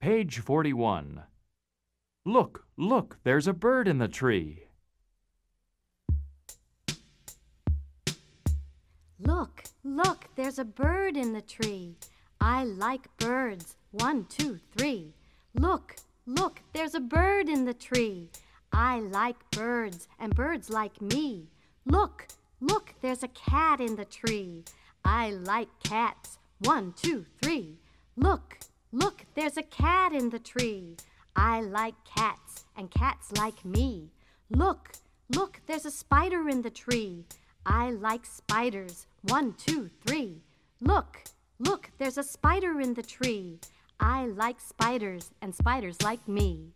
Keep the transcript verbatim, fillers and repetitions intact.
Page forty-one. Look, look, there's a bird in the tree. Look, look, there's a bird in the tree. I like birds. One, two, three. Look, look, there's a bird in the tree. I like birds, and birds like me. Look, look, there's a cat in the tree. I like cats. One, two, three. Look, look, there's a cat in the tree. I like cats, and cats like me. Look, look, there's a spider in the tree. I like spiders. One, two, three. Look, look, there's a spider in the tree. I like spiders, and spiders like me.